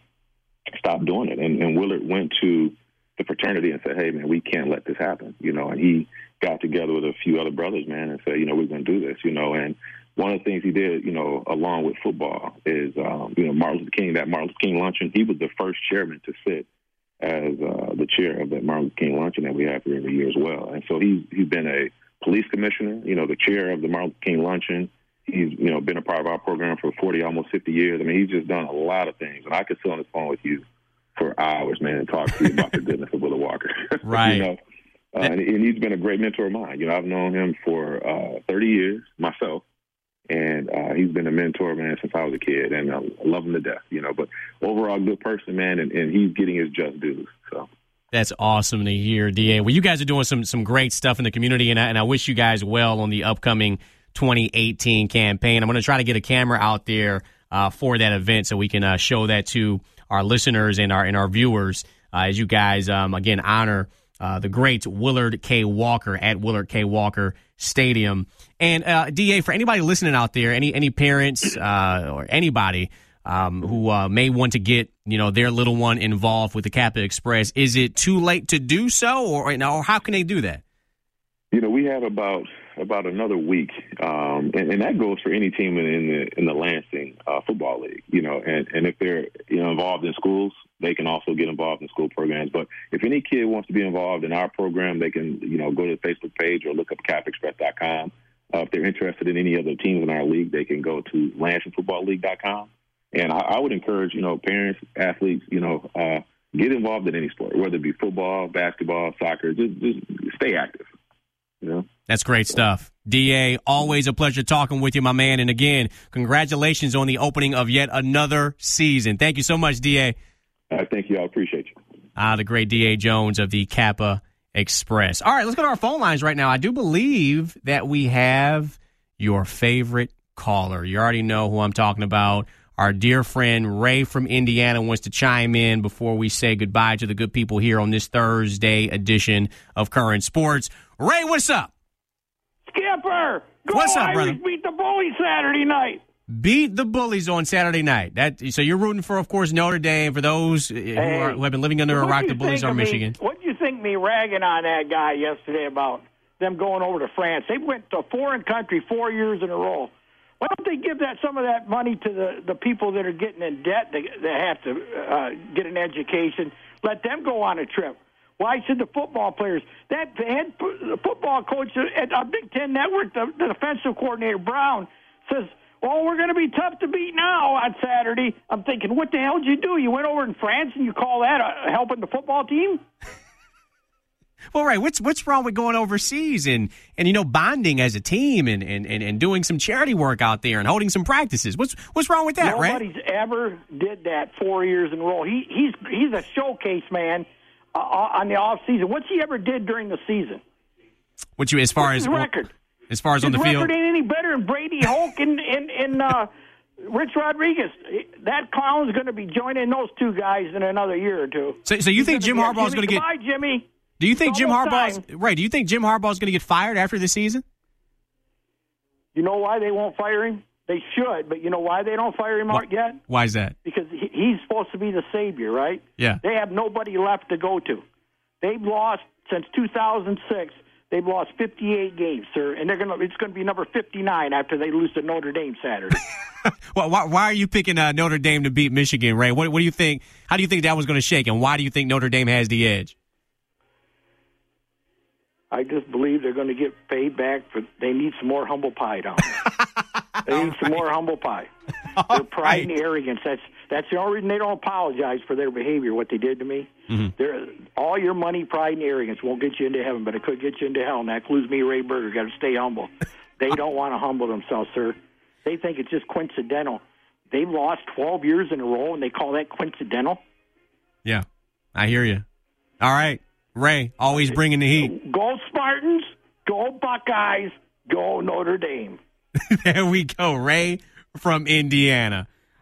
stop doing it. And Willard went to the fraternity and said, hey, man, we can't let this happen, you know, and he got together with a few other brothers, man, and said, you know, we're going to do this, you know. And one of the things he did, you know, along with football is, you know, Martin Luther King luncheon. He was the first chairman to sit as the chair of that Martin Luther King luncheon that we have here every year as well. And so he's been a police commissioner, you know, the chair of the Martin Luther King luncheon. He's, you know, been a part of our program for 40, almost 50 years. I mean, he's just done a lot of things. And I could sit on the phone with you for hours, man, and talk to you about the goodness of Willard Walker. Right. You know? And he's been a great mentor of mine. You know, I've known him for 30 years myself, and he's been a mentor, man, since I was a kid, and I love him to death, you know. But overall, good person, man, and he's getting his just dues. So that's awesome to hear, DA. Well, you guys are doing some great stuff in the community, and I wish you guys well on the upcoming 2018 campaign. I'm going to try to get a camera out there for that event so we can show that to our listeners and our viewers as you guys, again, honor the great Willard K. Walker at Willard K. Walker Stadium. And DA, for anybody listening out there, any parents or anybody who may want to get, you know, their little one involved with the Kappa Express, is it too late to do so, or how can they do that? You know, we have about another week, and that goes for any team in the Lansing football league. You know, and if they're, you know, involved in schools, they can also get involved in school programs. But if any kid wants to be involved in our program, they can, you know, go to the Facebook page or look up KappaExpress.com. If they're interested in any other teams in our league, they can go to LansingFootballLeague.com. And I would encourage, you know, parents, athletes, you know, get involved in any sport, whether it be football, basketball, soccer. Just stay active. You know? That's great stuff. DA, always a pleasure talking with you, my man. And again, congratulations on the opening of yet another season. Thank you so much, DA. Thank you. I appreciate you. The great DA Jones of the Kappa Express. All right, let's go to our phone lines right now. I do believe that we have your favorite caller. You already know who I'm talking about. Our dear friend Ray from Indiana wants to chime in before we say goodbye to the good people here on this Thursday edition of Current Sports. Ray, what's up? Skipper! Go what's up, Irish, brother? Beat the Bullies Saturday night. Beat the Bullies on Saturday night. So you're rooting for, of course, Notre Dame. For those who have been living under a rock, the Bullies are Michigan. What do you think me ragging on that guy yesterday about them going over to France? They went to a foreign country 4 years in a row. Why don't they give some of that money to the people that are getting in debt that have to get an education? Let them go on a trip. Why should the football players? That head football coach at Big Ten Network, the defensive coordinator, Brown, says, well, we're going to be tough to beat now on Saturday. I'm thinking, what the hell did you do? You went over in France and you call that helping the football team? Well, Ray, what's wrong with going overseas and you know, bonding as a team and doing some charity work out there and holding some practices? What's wrong with that, Ray? Nobody's ever did that 4 years in a row. He's a showcase man on the off season. What's he ever did during the season? As far as record? As far as on the field, his record ain't any better than Brady Hoke in Rich Rodriguez, that clown's going to be joining those two guys in another year or two. So you think Jim Harbaugh is going to get? Goodbye, Jimmy. Do you think Jim Harbaugh? Right? Do you think Jim Harbaugh is going to get fired after this season? You know why they won't fire him? They should, but you know why they don't fire him out yet? Why is that? Because he's supposed to be the savior, right? Yeah. They have nobody left to go to. They've lost since 2006. They've lost 58 games, sir, and it's going to be number 59 after they lose to Notre Dame Saturday. Well, why are you picking Notre Dame to beat Michigan, Ray? What do you think? How do you think that was going to shake, and why do you think Notre Dame has the edge? I just believe they're going to get paid back for. They need some more humble pie down there. They need some more humble pie. Their pride and arrogance. That's the only reason they don't apologize for their behavior, what they did to me. Mm-hmm. All your money, pride, and arrogance won't get you into heaven, but it could get you into hell, and that includes me, Ray Berger. Got to stay humble. They don't want to humble themselves, sir. They think it's just coincidental. They've lost 12 years in a row, and they call that coincidental? Yeah, I hear you. All right, Ray, always bringing the heat. Go Spartans, go Buckeyes, go Notre Dame. There we go, Ray from Indiana.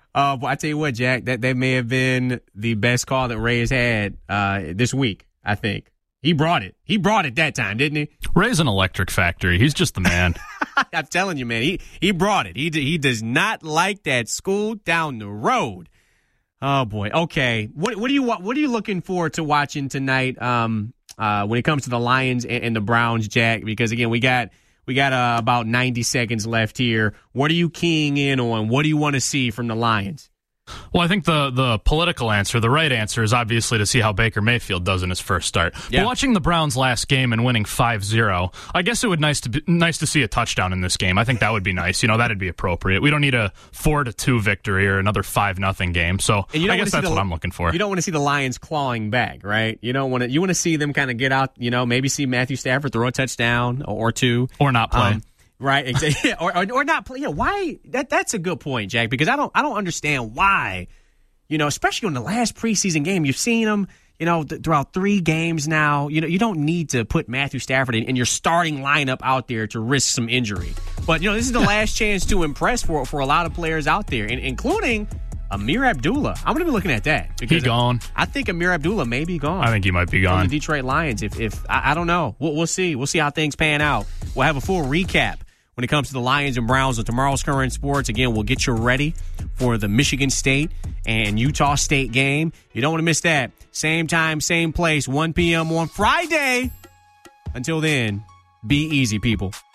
I tell you what, Jack, that may have been the best call that Ray has had this week, I think. He brought it. He brought it that time, didn't he? Ray's an electric factory. He's just the man. I'm telling you, man, he brought it. He does not like that school down the road. Oh, boy. Okay. What are you looking forward to watching tonight when it comes to the Lions and the Browns, Jack? Because, again, we got about 90 seconds left here. What are you keying in on? What do you want to see from the Lions? Well, I think the political answer, the right answer, is obviously to see how Baker Mayfield does in his first start. Yeah. But watching the Browns last game and winning 5-0, I guess it would nice to see a touchdown in this game. I think that would be nice. That'd be appropriate. We don't need a 4-2 victory or another 5-0 game. So I guess that's what I'm looking for. You don't want to see the Lions clawing back, right? You want to see them kind of get out. Maybe see Matthew Stafford throw a touchdown or two, or not play. Right, exactly. or not play. Why? That's a good point, Jack. Because I don't understand why. Especially in the last preseason game, you've seen him. Throughout 3 games now. You don't need to put Matthew Stafford in your starting lineup out there to risk some injury. But this is the last chance to impress for a lot of players out there, including Amir Abdullah. I'm going to be looking at that. He's gone. I think Amir Abdullah may be gone. I think he might be gone. From the Detroit Lions. If I don't know. We'll see. We'll see how things pan out. We'll have a full recap when it comes to the Lions and Browns of tomorrow's Current Sports. Again, we'll get you ready for the Michigan State and Utah State game. You don't want to miss that. Same time, same place, 1 p.m. on Friday. Until then, be easy, people.